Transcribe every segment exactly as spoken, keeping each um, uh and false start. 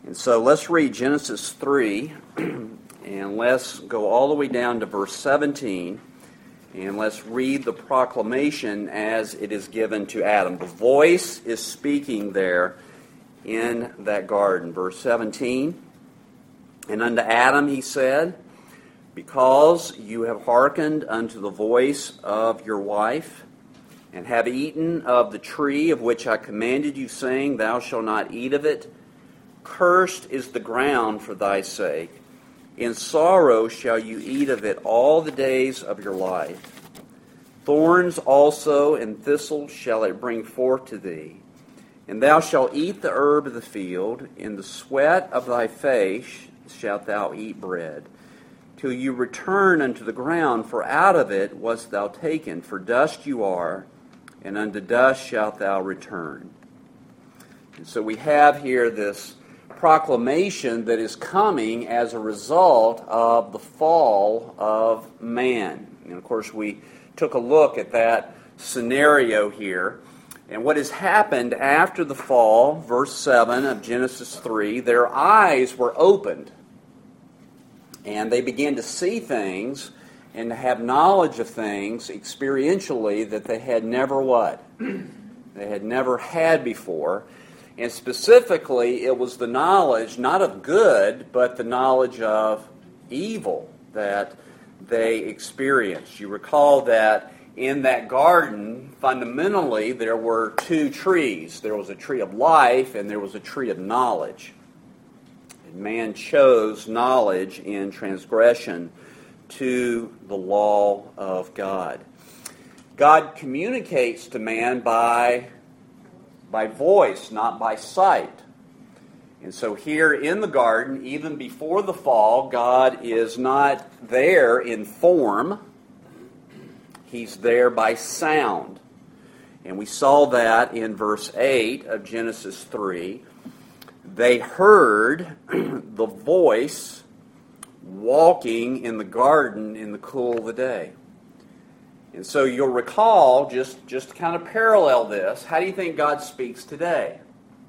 And so let's read Genesis three, and let's go all the way down to verse seventeen, and let's read the proclamation as it is given to Adam. The voice is speaking there in that garden. Verse seventeen, and unto Adam he said, because you have hearkened unto the voice of your wife, and have eaten of the tree of which I commanded you, saying, thou shalt not eat of it, cursed is the ground for thy sake. In sorrow shall you eat of it all the days of your life. Thorns also and thistles shall it bring forth to thee. And thou shalt eat the herb of the field. In the sweat of thy face shalt thou eat bread, till you return unto the ground, for out of it wast thou taken. For dust you are, and unto dust shalt thou return. And so we have here this proclamation that is coming as a result of the fall of man. And of course, we took a look at that scenario here. And what has happened after the fall, verse seven of Genesis three, their eyes were opened. And they began to see things and to have knowledge of things experientially that they had never what? They had never had before. And specifically, it was the knowledge, not of good, but the knowledge of evil that they experienced. You recall that in that garden, fundamentally, there were two trees. There was a tree of life and there was a tree of knowledge. And man chose knowledge in transgression to the law of God. God communicates to man by by voice, not by sight. And so here in the garden, even before the fall, God is not there in form. He's there by sound. And we saw that in verse eight of Genesis three. They heard the voice walking in the garden in the cool of the day. And so you'll recall, just, just to kind of parallel this, how do you think God speaks today?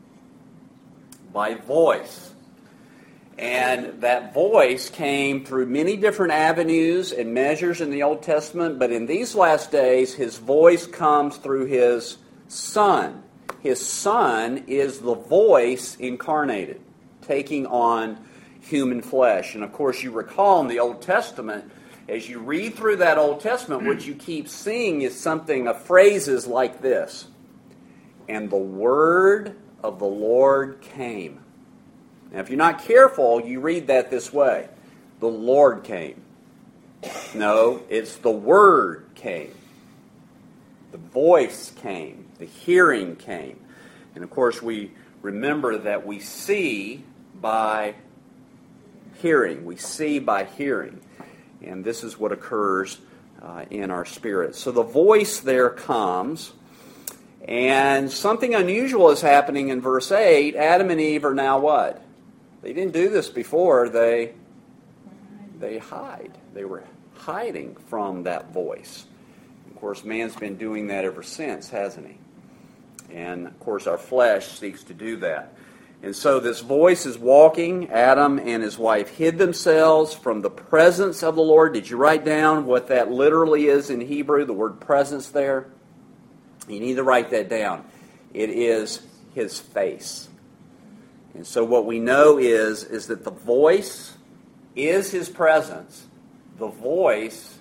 By voice. And that voice came through many different avenues and measures in the Old Testament, but in these last days, His voice comes through His Son. His Son is the voice incarnated, taking on human flesh. And of course, you recall in the Old Testament, as you read through that Old Testament, what you keep seeing is something of phrases like this. And the word of the Lord came. Now, if you're not careful, you read that this way. The Lord came. No, it's the word came. The voice came. The hearing came. And of course, we remember that we see by hearing. We see by hearing. And this is what occurs uh, in our spirit. So the voice there comes, and something unusual is happening in verse eight. Adam and Eve are now what? They didn't do this before. They, they hide. They were hiding from that voice. Of course, man's been doing that ever since, hasn't he? And of course, our flesh seeks to do that. And so this voice is walking. Adam and his wife hid themselves from the presence of the Lord. Did you write down what that literally is in Hebrew, the word presence there? You need to write that down. It is His face. And so what we know is, is that the voice is His presence. The voice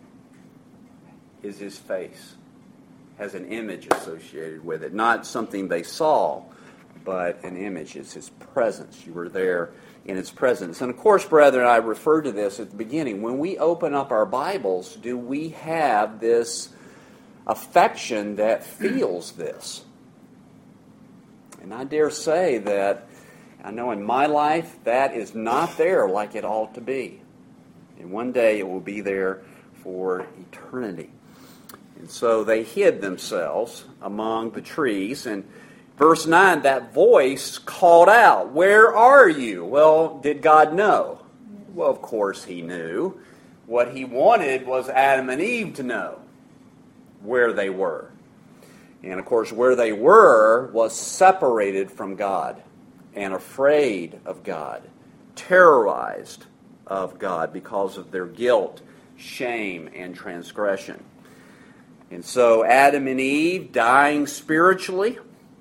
is His face. Has an image associated with it. Not something they saw, but an image. Is His presence. You were there in His presence. And of course, brethren, I referred to this at the beginning. When we open up our Bibles, do we have this affection that feels this? And I dare say that, I know in my life, that is not there like it ought to be. And one day it will be there for eternity. And so they hid themselves among the trees, and verse nine, that voice called out, "Where are you?" Well, did God know? Well, of course He knew. What He wanted was Adam and Eve to know where they were. And of course, where they were was separated from God. and afraid of God, terrorized of God because of their guilt, shame, and transgression. And so Adam and Eve dying spiritually,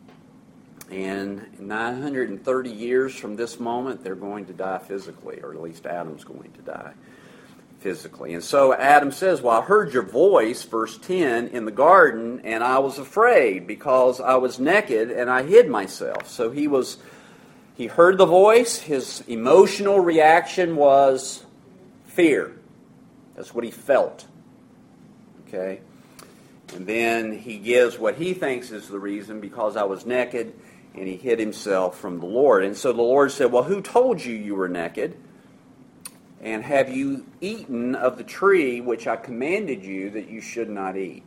and nine hundred thirty years from this moment, they're going to die physically, or at least Adam's going to die physically. And so Adam says, well, I heard your voice, verse ten, in the garden, and I was afraid because I was naked and I hid myself. So he was, he heard the voice. His emotional reaction was fear. That's what he felt. Okay? And then he gives what he thinks is the reason, because I was naked, and he hid himself from the Lord. And so the Lord said, well, who told you you were naked? And have you eaten of the tree which I commanded you that you should not eat?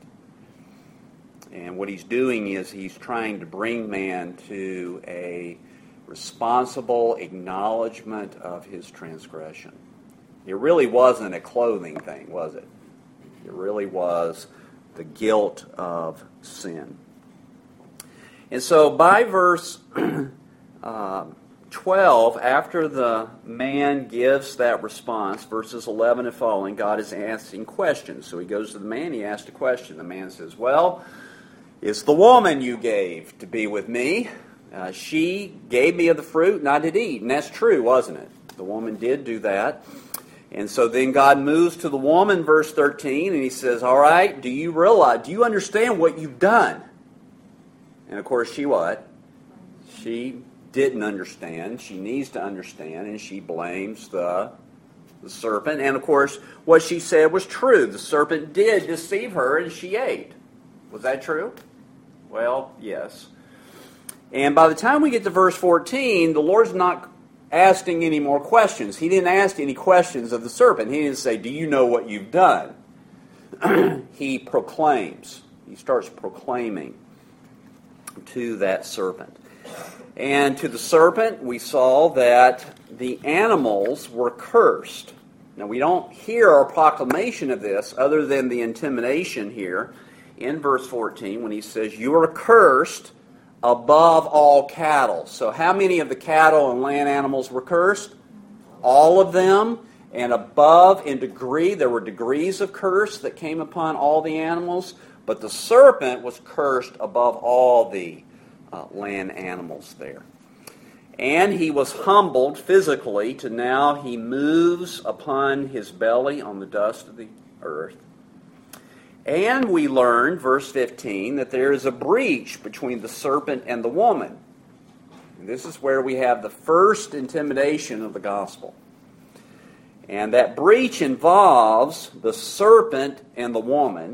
And what he's doing is he's trying to bring man to a responsible acknowledgement of his transgression. It really wasn't a clothing thing, was it? It really was the guilt of sin. And so by verse uh, twelve, after the man gives that response, verses eleven and following, God is asking questions. So he goes to the man, he asks a question. The man says, well, it's the woman you gave to be with me. Uh, she gave me of the fruit and I did eat. And that's true, wasn't it? The woman did do that. And so then God moves to the woman, verse thirteen, and he says, all right, do you realize, do you understand what you've done? And of course, she what? She didn't understand. She needs to understand, and she blames the, the serpent. And of course, what she said was true. The serpent did deceive her, and she ate. Was that true? Well, yes. And by the time we get to verse fourteen, the Lord's not asking any more questions. He didn't ask any questions of the serpent. He didn't say, do you know what you've done? He proclaims. He starts proclaiming to that serpent. And to the serpent, we saw that the animals were cursed. Now, we don't hear a proclamation of this other than the intimidation here in verse fourteen when he says, you are cursed above all cattle. So how many of the cattle and land animals were cursed? All of them. And above in degree, there were degrees of curse that came upon all the animals. But the serpent was cursed above all the uh, land animals there. And he was humbled physically to now he moves upon his belly on the dust of the earth. And we learn, verse fifteen, that there is a breach between the serpent and the woman. And this is where we have the first intimidation of the gospel. And that breach involves the serpent and the woman.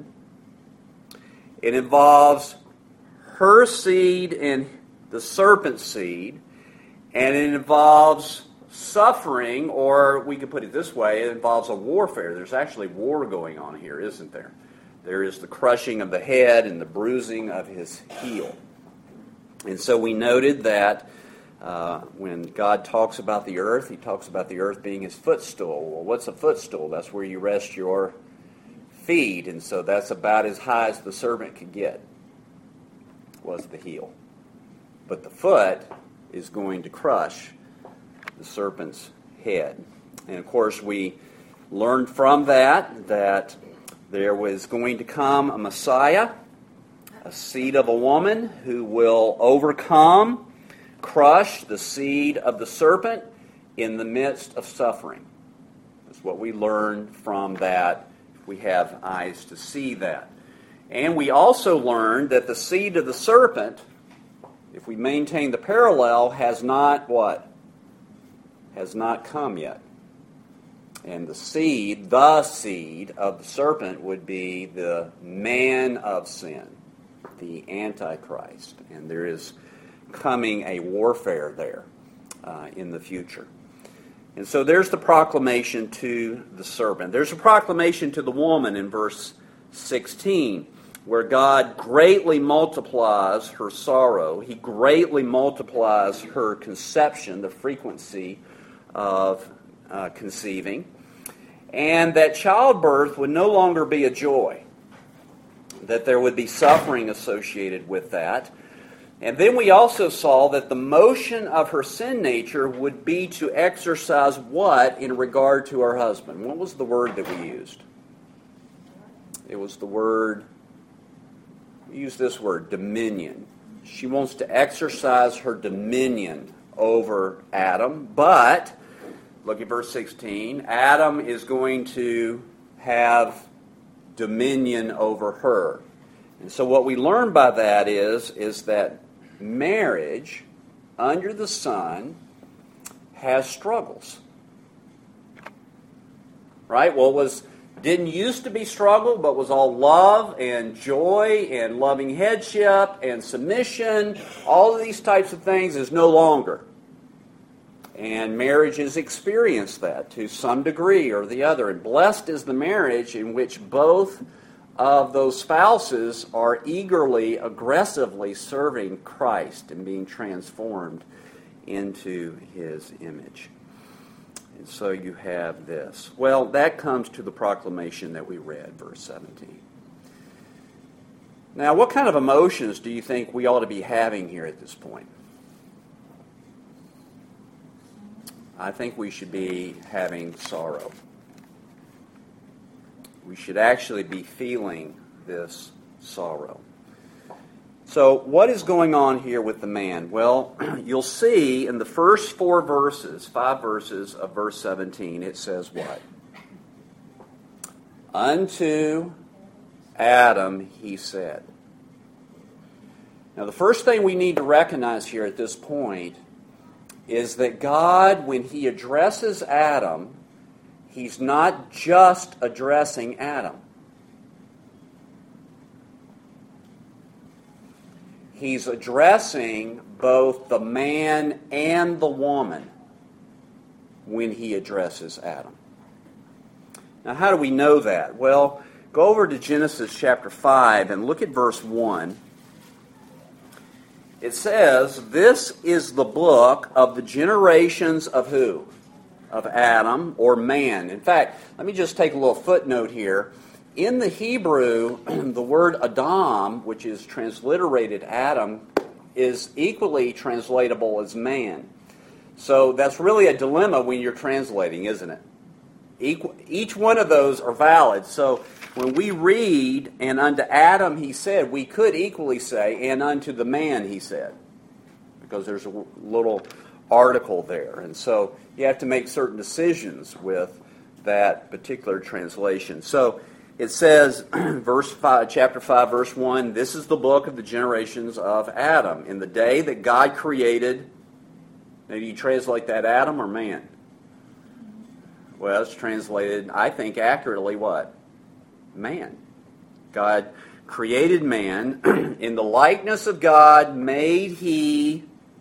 It involves her seed and the serpent's seed. And it involves suffering, or we could put it this way, it involves a warfare. There's actually war going on here, isn't there? There is the crushing of the head and the bruising of his heel. And so we noted that uh, when God talks about the earth, he talks about the earth being his footstool. Well, what's a footstool? That's where you rest your feet. And so that's about as high as the serpent could get, was the heel. But the foot is going to crush the serpent's head. And of course, we learned from that that there was going to come a Messiah, a seed of a woman who will overcome, crush the seed of the serpent in the midst of suffering. That's what we learned from that. We have eyes to see that. And we also learned that the seed of the serpent, if we maintain the parallel, has not what? Has not come yet. And the seed, the seed of the serpent would be the man of sin, the Antichrist. And there is coming a warfare there uh, in the future. And so there's the proclamation to the serpent. There's a proclamation to the woman in verse sixteen, where God greatly multiplies her sorrow. He greatly multiplies her conception, the frequency of uh, conceiving. And that childbirth would no longer be a joy. That there would be suffering associated with that. And then we also saw that the motion of her sin nature would be to exercise what in regard to her husband? What was the word that we used? It was the word, we used this word, dominion. She wants to exercise her dominion over Adam, but, look at verse sixteen, Adam is going to have dominion over her. And so what we learn by that is, is that marriage under the sun has struggles. Right? Well, it was didn't used to be struggle, but was all love and joy and loving headship and submission. All of these types of things is no longer. And marriage has experienced that to some degree or the other. And blessed is the marriage in which both of those spouses are eagerly, aggressively serving Christ and being transformed into His image. And so you have this. Well, that comes to the proclamation that we read, verse seventeen. Now, what kind of emotions do you think we ought to be having here at this point? I think we should be having sorrow. We should actually be feeling this sorrow. So what is going on here with the man? Well, you'll see in the first four verses, five verses of verse seventeen, it says what? Unto Adam he said. Now the first thing we need to recognize here at this point is that God, when He addresses Adam, He's not just addressing Adam. He's addressing both the man and the woman when He addresses Adam. Now, how do we know that? Well, go over to Genesis chapter five and look at verse one. It says, "This is the book of the generations of who? Of Adam, or man." In fact, let me just take a little footnote here. In the Hebrew, the word Adam, which is transliterated Adam, is equally translatable as man. So that's really a dilemma when you're translating, isn't it? Each one of those are valid. So when we read, "And unto Adam he said," we could equally say, "And unto the man he said," because there's a little article there. And so you have to make certain decisions with that particular translation. So it says, verse five, chapter five, verse one, "This is the book of the generations of Adam. In the day that God created," maybe you translate that Adam or man? Well, it's translated, I think, accurately what? Man. God created man. In the likeness of God made He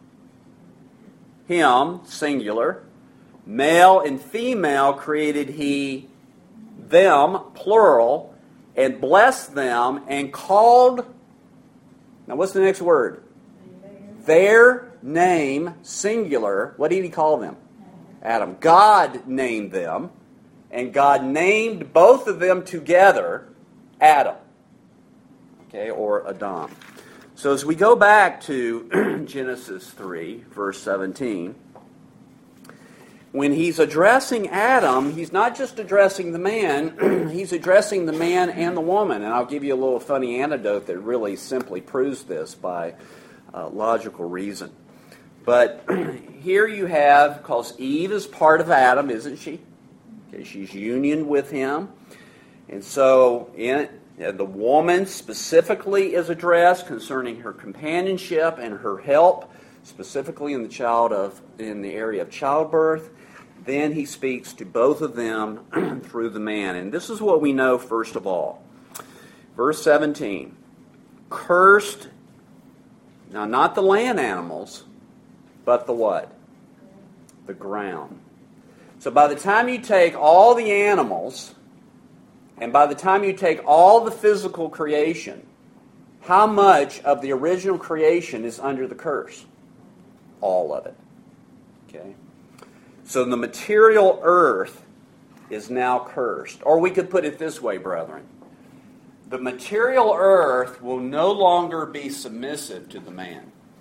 him, singular. Male and female created He them, plural, and blessed them, and called, now what's the next word? Their name, singular. What did He call them? Adam. God named them, and God named both of them together Adam, okay, or Adam. So as we go back to Genesis three, verse seventeen, when He's addressing Adam, He's not just addressing the man, He's addressing the man and the woman. And I'll give you a little funny anecdote that really simply proves this by uh, logical reason. But here you have, because Eve is part of Adam, isn't she? Okay, she's union with him. And so in, uh, the woman specifically is addressed concerning her companionship and her help, specifically in the child of in the area of childbirth. Then He speaks to both of them through the man. And this is what we know first of all. Verse seventeen. Cursed, now not the land animals, but the what? The ground. So by the time you take all the animals, and by the time you take all the physical creation, how much of the original creation is under the curse? All of it. Okay? So the material earth is now cursed. Or we could put it this way, brethren. The material earth will no longer be submissive to the man.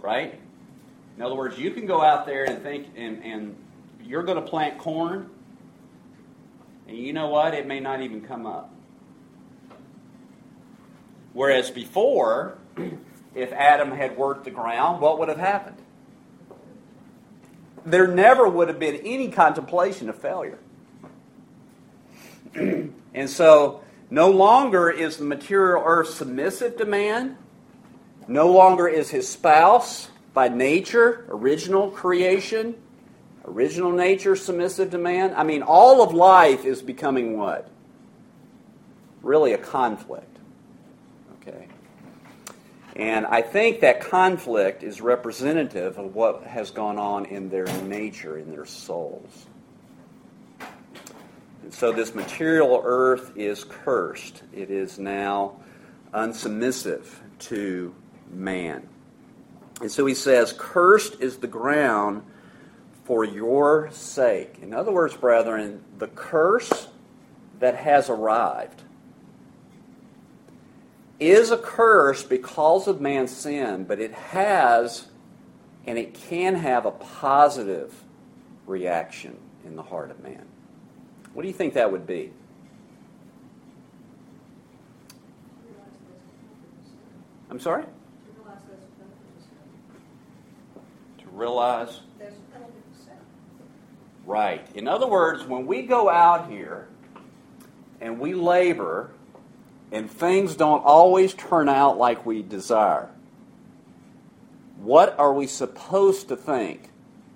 right? In other words, you can go out there and think, and, and you're going to plant corn, and you know what? It may not even come up. Whereas before, if Adam had worked the ground, what would have happened? There never would have been any contemplation of failure. And so, no longer is the material earth submissive to man. No longer is his spouse, by nature, original creation, original nature submissive to man. I mean, all of life is becoming what? Really a conflict. Okay. And I think that conflict is representative of what has gone on in their nature, in their souls. And so this material earth is cursed. It is now unsubmissive to man. And so he says, cursed is the ground for your sake. In other words, brethren, the curse that has arrived is a curse because of man's sin, but it has and it can have a positive reaction in the heart of man. What do you think that would be? I'm sorry? To realize. Right. In other words, when we go out here and we labor and things don't always turn out like we desire, what are we supposed to think?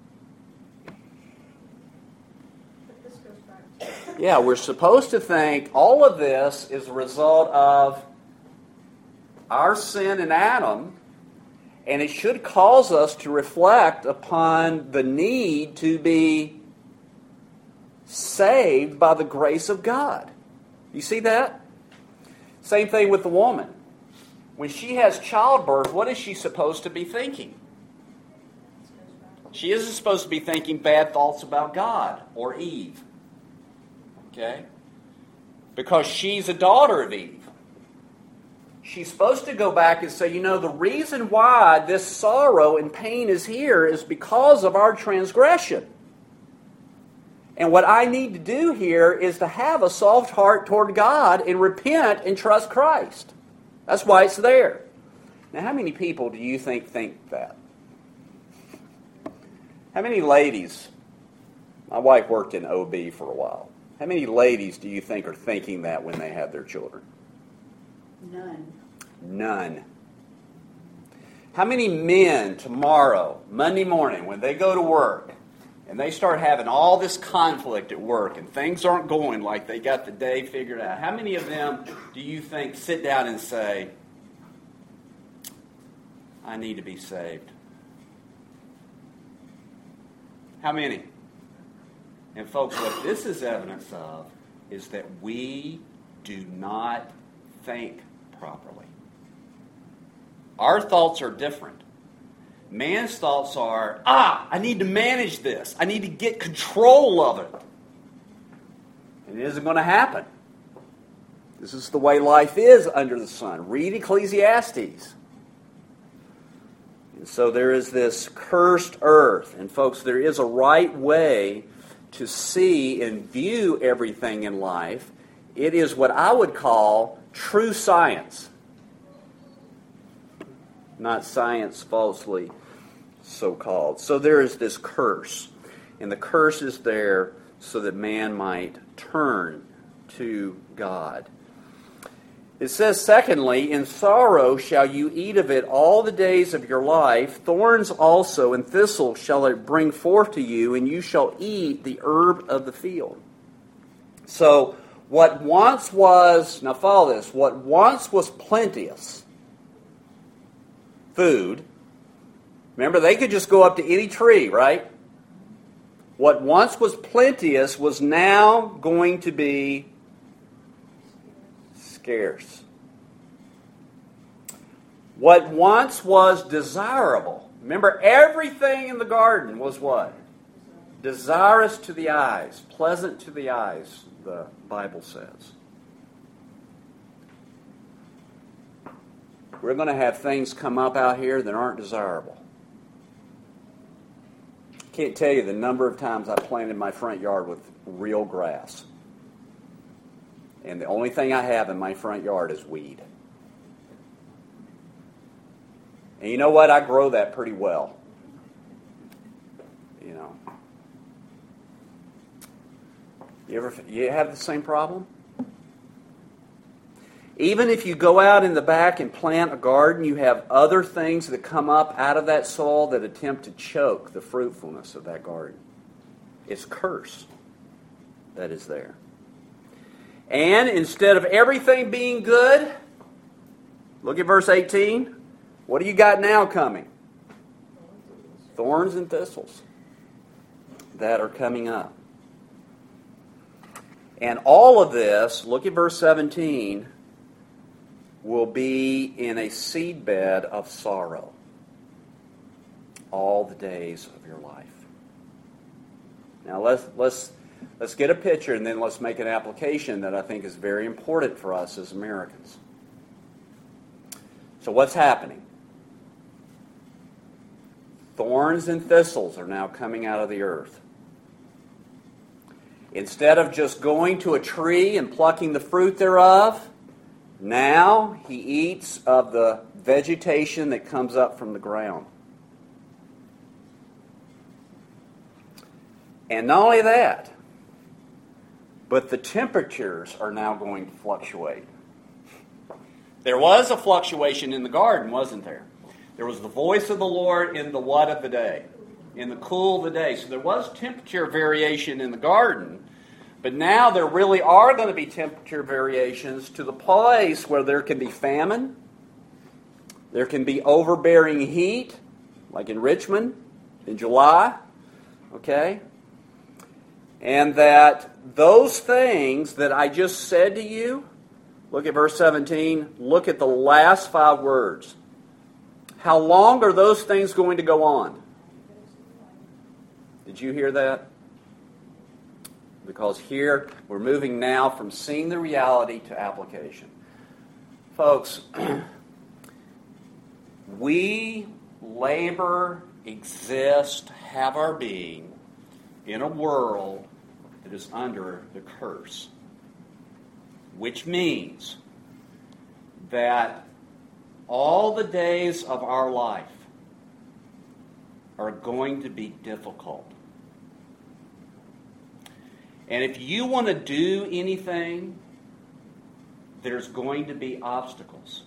Yeah, we're supposed to think all of this is a result of our sin in Adam, and it should cause us to reflect upon the need to be saved by the grace of God. You see that? Same thing with the woman. When she has childbirth, what is she supposed to be thinking? She isn't supposed to be thinking bad thoughts about God or Eve. Okay? Because she's a daughter of Eve. She's supposed to go back and say, you know, the reason why this sorrow and pain is here is because of our transgression. And what I need to do here is to have a soft heart toward God and repent and trust Christ. That's why it's there. Now, how many people do you think think that? How many ladies? My wife worked in O B for a while. How many ladies do you think are thinking that when they have their children? None. None. How many men tomorrow, Monday morning, when they go to work, and they start having all this conflict at work, and things aren't going like they got the day figured out, how many of them do you think sit down and say, I need to be saved? How many? And folks, what this is evidence of is that we do not think properly. Our thoughts are different. Man's thoughts are, ah, I need to manage this. I need to get control of it. And it isn't going to happen. This is the way life is under the sun. Read Ecclesiastes. And so there is this cursed earth. And folks, there is a right way to see and view everything in life. It is what I would call true science. Not science falsely so-called. So there is this curse. And the curse is there so that man might turn to God. It says, secondly, in sorrow shall you eat of it all the days of your life. Thorns also and thistles shall it bring forth to you, and you shall eat the herb of the field. So, what once was, now follow this, what once was plenteous food, remember they could just go up to any tree, right? What once was plenteous was now going to be scarce. What once was desirable. Remember, everything in the garden was what? Desirous to the eyes, pleasant to the eyes, the Bible says. We're going to have things come up out here that aren't desirable. Can't tell you the number of times I planted my front yard with real grass. And the only thing I have in my front yard is weed. And you know what? I grow that pretty well. You know. You ever you have the same problem? Even if you go out in the back and plant a garden, you have other things that come up out of that soil that attempt to choke the fruitfulness of that garden. It's curse that is there. And instead of everything being good, look at verse eighteen. What do you got now coming? Thorns and thistles that are coming up. And all of this, look at verse seventeen, will be in a seedbed of sorrow all the days of your life. Now let's let's let's get a picture and then let's make an application that I think is very important for us as Americans. So what's happening? Thorns and thistles are now coming out of the earth. Instead of just going to a tree and plucking the fruit thereof, now he eats of the vegetation that comes up from the ground. And not only that, but the temperatures are now going to fluctuate. There was a fluctuation in the garden, wasn't there? There was the voice of the Lord in the what of the day? In the cool of the day. So there was temperature variation in the garden. But now there really are going to be temperature variations to the place where there can be famine. There can be overbearing heat, like in Richmond in July. Okay? And that those things that I just said to you, look at verse seventeen, look at the last five words. How long are those things going to go on? Did you hear that? Because here we're moving now from seeing the reality to application. Folks, we labor, exist, have our being in a world that is under the curse. Which means that all the days of our life are going to be difficult. And if you want to do anything, there's going to be obstacles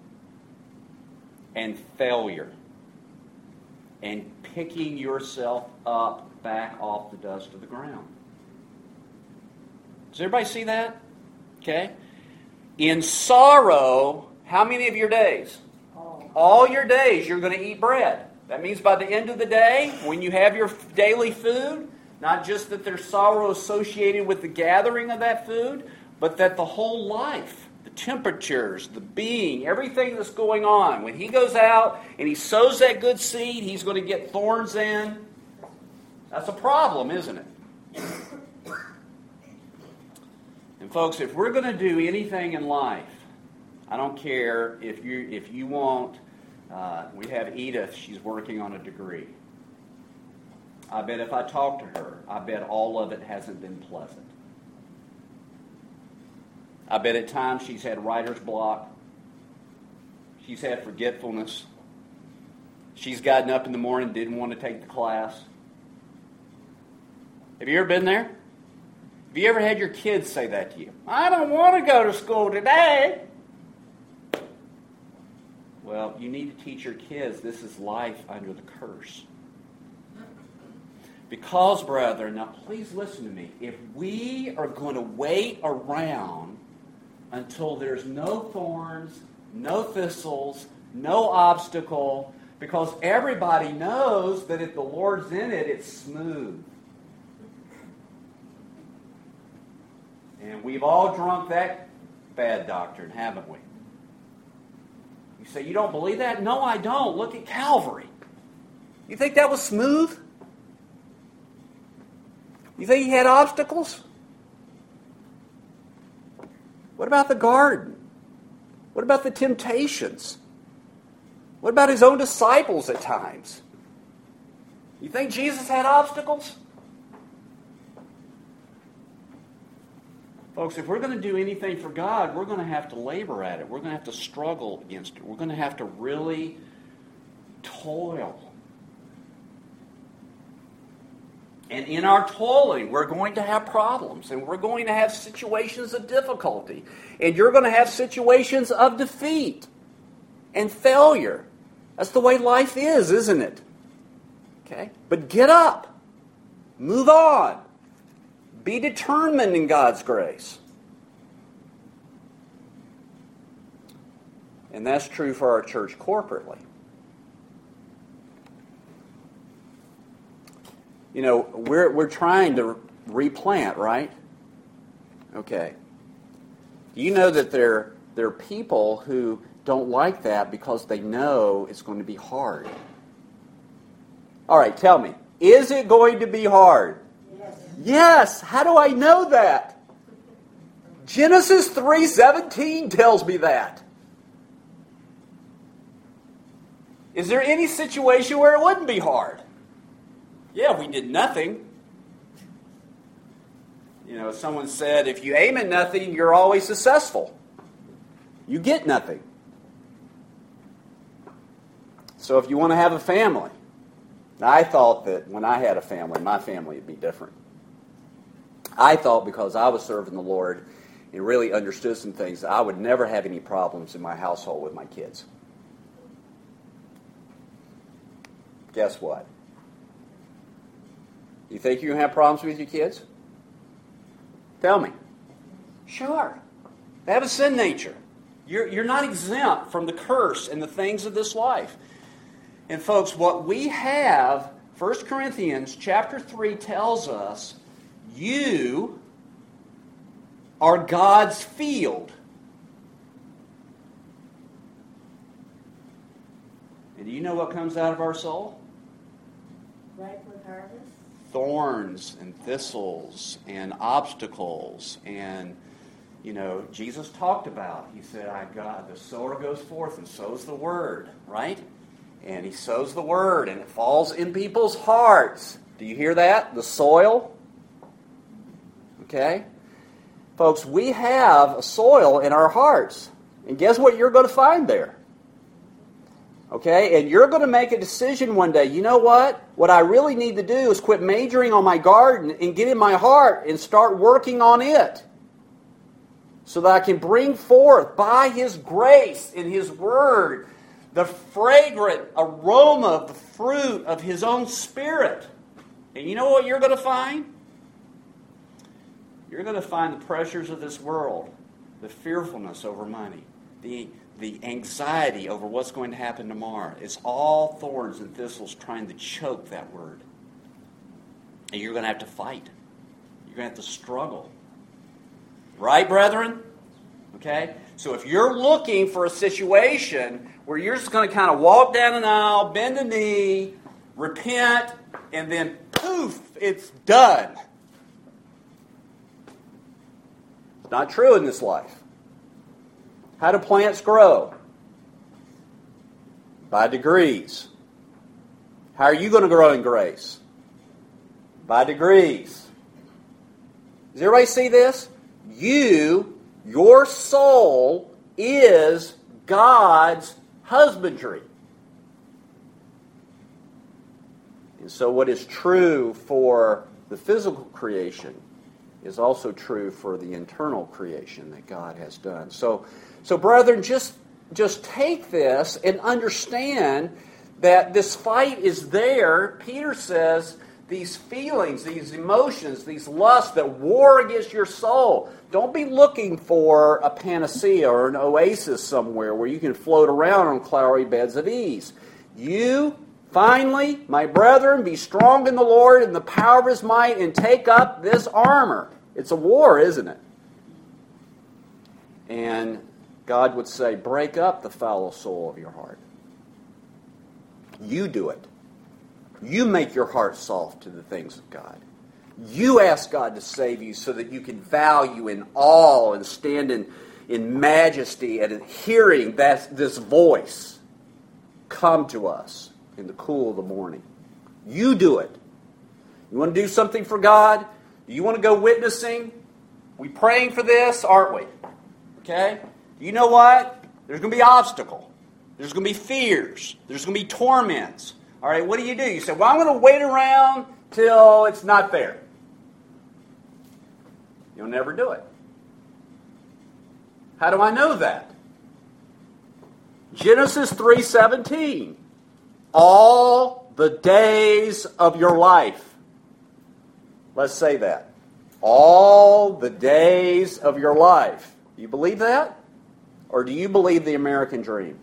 and failure and picking yourself up back off the dust of the ground. Does everybody see that? Okay. In sorrow, how many of your days? All. All your days you're going to eat bread. That means by the end of the day, when you have your daily food, not just that there's sorrow associated with the gathering of that food, but that the whole life, the temperatures, the being, everything that's going on, when he goes out and he sows that good seed, he's going to get thorns in. That's a problem, isn't it? And folks, if we're going to do anything in life, I don't care if you if you want, uh, we have Edith, she's working on a degree. I bet if I talk to her, I bet all of it hasn't been pleasant. I bet at times she's had writer's block. She's had forgetfulness. She's gotten up in the morning, didn't want to take the class. Have you ever been there? Have you ever had your kids say that to you? I don't want to go to school today. Well, you need to teach your kids this is life under the curse. Because, brethren, now please listen to me. If we are going to wait around until there's no thorns, no thistles, no obstacle, because everybody knows that if the Lord's in it, it's smooth. And we've all drunk that bad doctrine, haven't we? You say, you don't believe that? No, I don't. Look at Calvary. You think that was smooth? You think he had obstacles? What about the garden? What about the temptations? What about his own disciples at times? You think Jesus had obstacles? Folks, if we're going to do anything for God, we're going to have to labor at it. We're going to have to struggle against it. We're going to have to really toil. And in our toiling, we're going to have problems, and we're going to have situations of difficulty. And you're going to have situations of defeat and failure. That's the way life is, isn't it? Okay? But get up. Move on. Be determined in God's grace. And that's true for our church corporately. You know, we're we're trying to replant, right? Okay. You know that there, there are people who don't like that because they know it's going to be hard. All right, tell me, is it going to be hard? Yes. Yes. How do I know that? Genesis three seventeen tells me that. Is there any situation where it wouldn't be hard? Yeah, we did nothing. You know, someone said, if you aim at nothing, you're always successful. You get nothing. So if you want to have a family, I thought that when I had a family, my family would be different. I thought because I was serving the Lord and really understood some things, I would never have any problems in my household with my kids. Guess what? You think you're going to have problems with your kids? Tell me. Sure. They have a sin nature. You're, you're not exempt from the curse and the things of this life. And folks, what we have, First Corinthians chapter three tells us, you are God's field. And do you know what comes out of our soul? Ripe with harvest. Thorns and thistles and obstacles. And, you know, Jesus talked about, he said, I God, the sower goes forth and sows the word, right? And he sows the word and it falls in people's hearts. Do you hear that? The soil. Okay? Folks, we have a soil in our hearts. And guess what you're going to find there? Okay? And you're going to make a decision one day. You know what? What I really need to do is quit majoring on my garden and get in my heart and start working on it. So that I can bring forth by His grace and His Word the fragrant aroma of the fruit of His own Spirit. And you know what you're going to find? You're going to find the pressures of this world, the fearfulness over money, the, the anxiety over what's going to happen tomorrow. It's all thorns and thistles trying to choke that word. And you're going to have to fight. You're going to have to struggle. Right, brethren? Okay? So if you're looking for a situation where you're just going to kind of walk down an aisle, bend a knee, repent, and then poof, it's done. It's not true in this life. How do plants grow? By degrees. How are you going to grow in grace? By degrees. Does everybody see this? You, your soul, is God's husbandry. And so what is true for the physical creation is also true for the internal creation that God has done. So, so brethren, just, just take this and understand that this fight is there. Peter says these feelings, these emotions, these lusts that war against your soul. Don't be looking for a panacea or an oasis somewhere where you can float around on cloudy beds of ease. You, finally, my brethren, be strong in the Lord and the power of His might and take up this armor. It's a war, isn't it? And God would say, break up the fallow soul of your heart. You do it. You make your heart soft to the things of God. You ask God to save you so that you can value in awe and stand in, in majesty and hearing that, this voice come to us in the cool of the morning. You do it. You want to do something for God? Do you want to go witnessing? We praying for this, aren't we? Okay? You know what? There's going to be obstacle. There's going to be fears. There's going to be torments. All right, what do you do? You say, well, I'm going to wait around till it's not there. You'll never do it. How do I know that? Genesis three seventeen. All the days of your life. Let's say that. All the days of your life. Do you believe that? Or do you believe the American dream?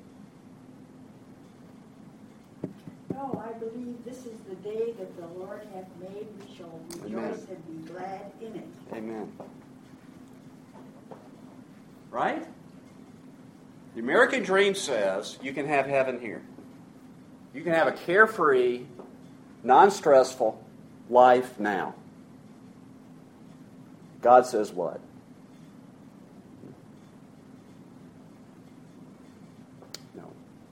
No, I believe this is the day that the Lord hath made. We shall rejoice Amen. and be glad in it. Amen. Right? The American dream says you can have heaven here. You can have a carefree, non-stressful life now. God says what? No.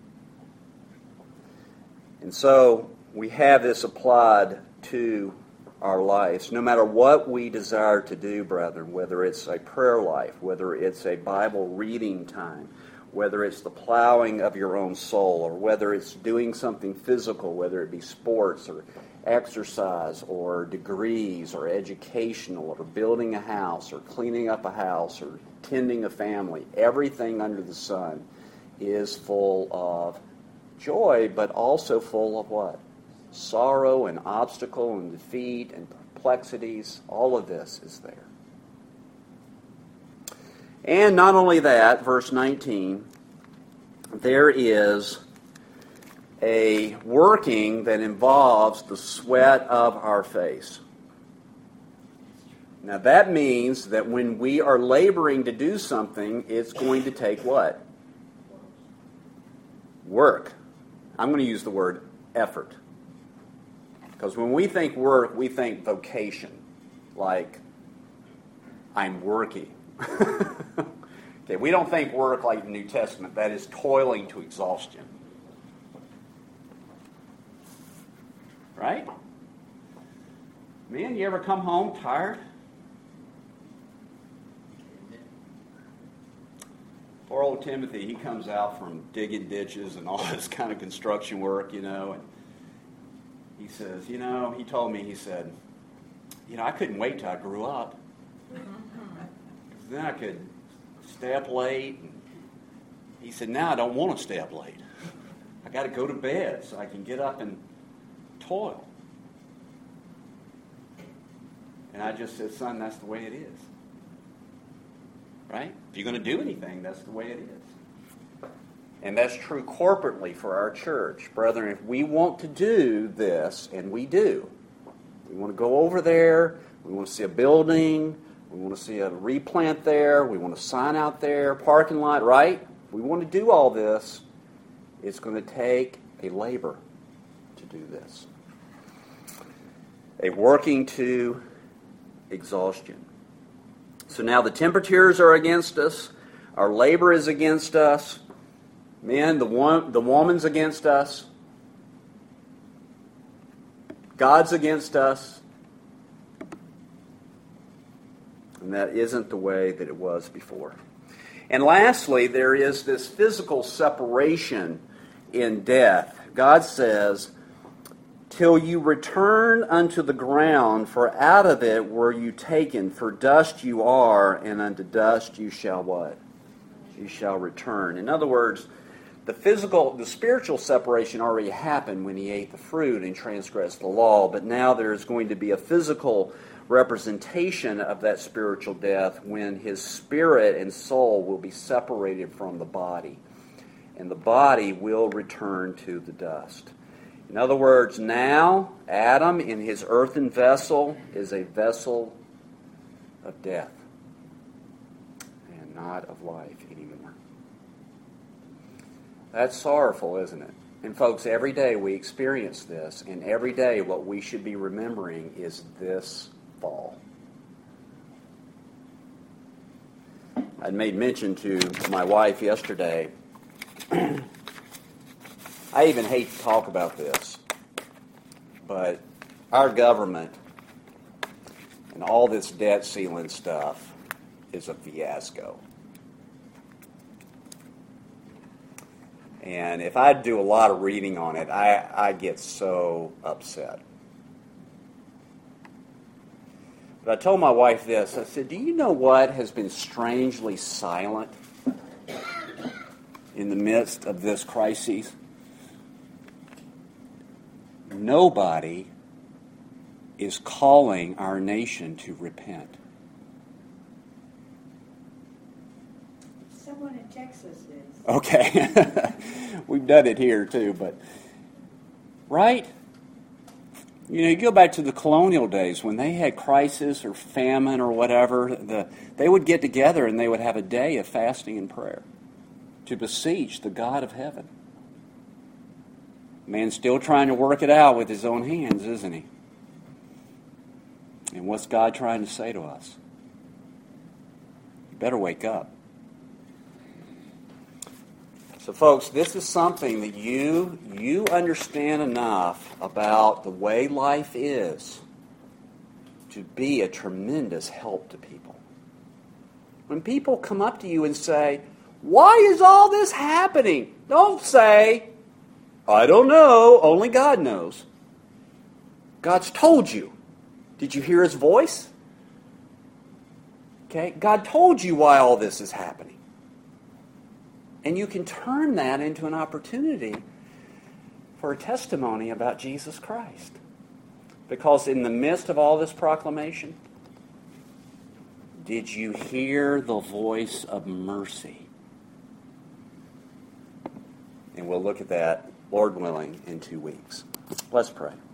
And so we have this applied to our lives. No matter what we desire to do, brethren, whether it's a prayer life, whether it's a Bible reading time, whether it's the plowing of your own soul, or whether it's doing something physical, whether it be sports or exercise or degrees or educational or building a house or cleaning up a house or tending a family, everything under the sun is full of joy, but also full of what? Sorrow and obstacle and defeat and perplexities. All of this is there. And not only that, verse nineteen, there is a working that involves the sweat of our face. Now that means that when we are laboring to do something, it's going to take what? Work. I'm going to use the word effort. Because when we think work, we think vocation. Like, I'm working. Okay, we don't think work like the New Testament. That is toiling to exhaustion. Right? Man, you ever come home tired? Poor old Timothy, he comes out from digging ditches and all this kind of construction work, you know, and he says, you know, he told me, he said, you know, I couldn't wait till I grew up. Because then I could stay up late. And he said, now I don't want to stay up late. I got to go to bed so I can get up and toil. And I just said, son, that's the way it is. Right? If you're going to do anything, that's the way it is. And that's true corporately for our church. Brethren, if we want to do this, and we do, we want to go over there, we want to see a building, we want to see a replant there, we want to sign out there, parking lot, right? If we want to do all this, it's going to take a labor to do this. A working to exhaustion. So now the temperatures are against us. Our labor is against us. Men, the, one, the woman's against us. God's against us. And that isn't the way that it was before. And lastly, there is this physical separation in death. God says, till you return unto the ground, for out of it were you taken, for dust you are, and unto dust you shall what? You shall return. In other words, the physical, the spiritual separation already happened when he ate the fruit and transgressed the law, but now there's going to be a physical representation of that spiritual death when his spirit and soul will be separated from the body, and the body will return to the dust. In other words, now Adam in his earthen vessel is a vessel of death and not of life anymore. That's sorrowful, isn't it? And folks, every day we experience this, and every day what we should be remembering is this fall. I made mention to my wife yesterday. I even hate to talk about this. but our government and all this debt ceiling stuff is a fiasco. And if I do a lot of reading on it, I, I get so upset. But I told my wife this. I said, do you know what has been strangely silent in the midst of this crisis? Nobody is calling our nation to repent. Someone in Texas is. Okay. We've done it here too, but right? You know, you go back to the colonial days when they had crisis or famine or whatever, the, they would get together and they would have a day of fasting and prayer to beseech the God of heaven. Man's still trying to work it out with his own hands, isn't he? And what's God trying to say to us? You better wake up. So, folks, this is something that you you understand enough about the way life is to be a tremendous help to people. When people come up to you and say, "Why is all this happening?" Don't say, "I don't know, only God knows." God's told you. Did you hear His voice? Okay, God told you why all this is happening. And you can turn that into an opportunity for a testimony about Jesus Christ. Because in the midst of all this proclamation, did you hear the voice of mercy? And we'll look at that, Lord willing, in two weeks. Let's pray.